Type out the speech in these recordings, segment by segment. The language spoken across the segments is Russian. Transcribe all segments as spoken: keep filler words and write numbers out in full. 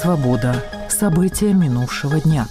Свобода. События минувшего дня.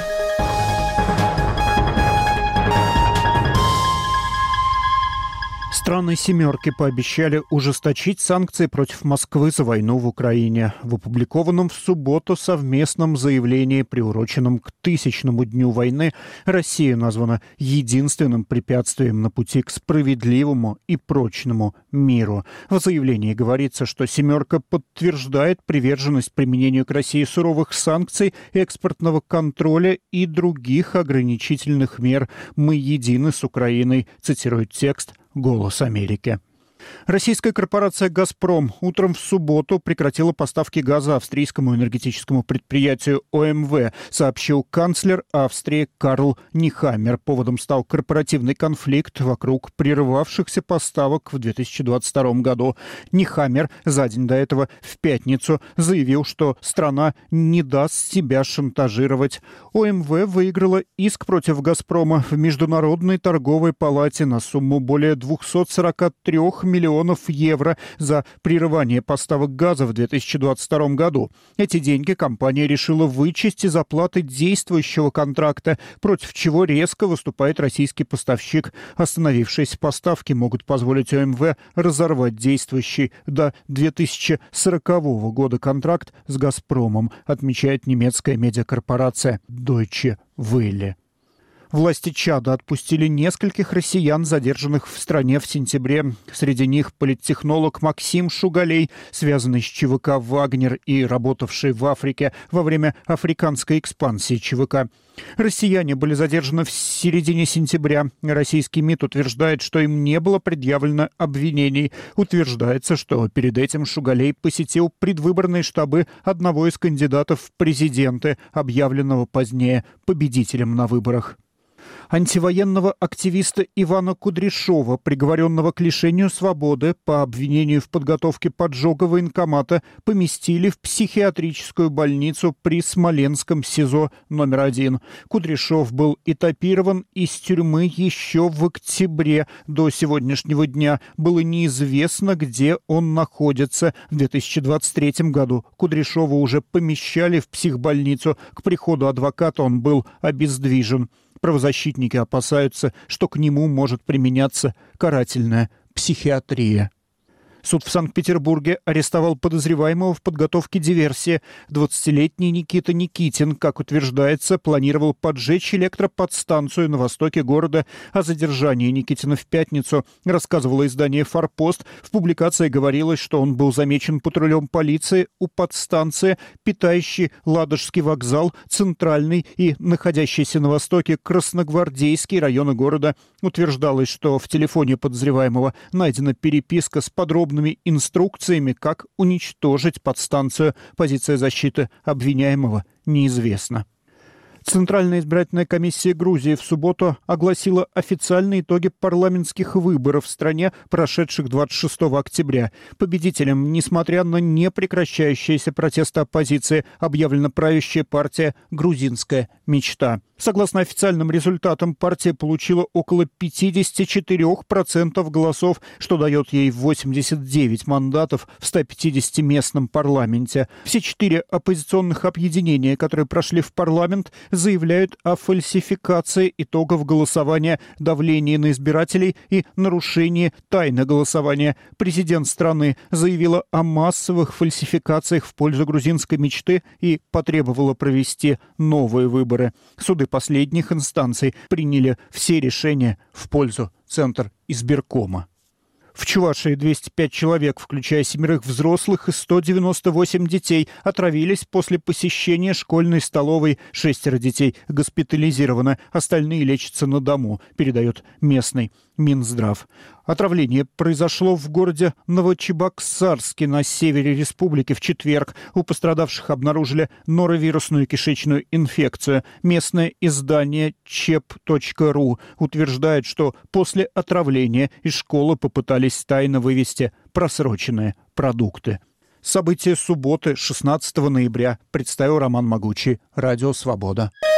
Страны «семерки» пообещали ужесточить санкции против Москвы за войну в Украине. В опубликованном в субботу совместном заявлении, приуроченном к тысячному дню войны, Россия названа единственным препятствием на пути к справедливому и прочному миру. В заявлении говорится, что «семерка» подтверждает приверженность применению к России суровых санкций, экспортного контроля и других ограничительных мер. «Мы едины с Украиной», цитирует текст «Голос Америки». Российская корпорация «Газпром» утром в субботу прекратила поставки газа австрийскому энергетическому предприятию О Эм вэ, сообщил канцлер Австрии Карл Нехаммер. Поводом стал корпоративный конфликт вокруг прерывавшихся поставок в две тысячи двадцать втором году. Нехаммер за день до этого в пятницу заявил, что страна не даст себя шантажировать. О Эм вэ выиграла иск против «Газпрома» в Международной торговой палате на сумму более двухсот сорока трёх миллионов евро за прерывание поставок газа в две тысячи двадцать втором году. Эти деньги компания решила вычесть из оплаты действующего контракта, против чего резко выступает российский поставщик. Остановившиеся поставки могут позволить О Эм вэ разорвать действующий до две тысячи сорокового года контракт с «Газпромом», отмечает немецкая медиакорпорация Deutsche Welle. Власти Чада отпустили нескольких россиян, задержанных в стране в сентябре. Среди них политтехнолог Максим Шугалей, связанный с Че Вэ Ка «Вагнер» и работавший в Африке во время африканской экспансии Че Вэ Ка. Россияне были задержаны в середине сентября. Российский МИД утверждает, что им не было предъявлено обвинений. Утверждается, что перед этим Шугалей посетил предвыборные штабы одного из кандидатов в президенты, объявленного позднее победителем на выборах. Антивоенного активиста Ивана Кудряшова, приговоренного к лишению свободы по обвинению в подготовке поджога военкомата, поместили в психиатрическую больницу при Смоленском СИЗО номер один. Кудряшов был этапирован из тюрьмы еще в октябре. До сегодняшнего дня было неизвестно, где он находится. В две тысячи двадцать третьем году Кудряшова уже помещали в психбольницу. К приходу адвоката он был обездвижен. Правозащитники опасаются, что к нему может применяться карательная психиатрия. Суд в Санкт-Петербурге арестовал подозреваемого в подготовке диверсии. двадцатилетний Никита Никитин, как утверждается, планировал поджечь электроподстанцию на востоке города. О задержании Никитина в пятницу рассказывало издание «Форпост». В публикации говорилось, что он был замечен патрулем полиции у подстанции, питающей Ладожский вокзал, Центральный и находящийся на востоке Красногвардейский районы города. Утверждалось, что в телефоне подозреваемого найдена переписка с подробными инструкциями, как уничтожить подстанцию. Позиция защиты обвиняемого неизвестна. Центральная избирательная комиссия Грузии в субботу огласила официальные итоги парламентских выборов в стране, прошедших двадцать шестого октября. Победителем, несмотря на непрекращающиеся протесты оппозиции, объявлена правящая партия «Грузинская мечта». Согласно официальным результатам, партия получила около пятьдесят четыре процента голосов, что дает ей восемьдесят девять мандатов в ста пятидесяти местном парламенте. Все четыре оппозиционных объединения, которые прошли в парламент, заявляют о фальсификации итогов голосования, давлении на избирателей и нарушении тайны голосования. Президент страны заявила о массовых фальсификациях в пользу грузинской мечты и потребовала провести новые выборы. Суды последних инстанций приняли все решения в пользу Центризбиркома. В Чувашии двести пять человек, включая семерых взрослых и сто девяносто восемь детей, отравились после посещения школьной столовой. Шестеро детей госпитализированы, остальные лечатся на дому, передает местный Минздрав. Отравление произошло в городе Новочебоксарске на севере республики в четверг. У пострадавших обнаружили норовирусную кишечную инфекцию. Местное издание чеп точка ру утверждает, что после отравления из школы попытались тайно вывести просроченные продукты. События субботы, шестнадцатого ноября, представил Роман Могучий. Радио «Свобода».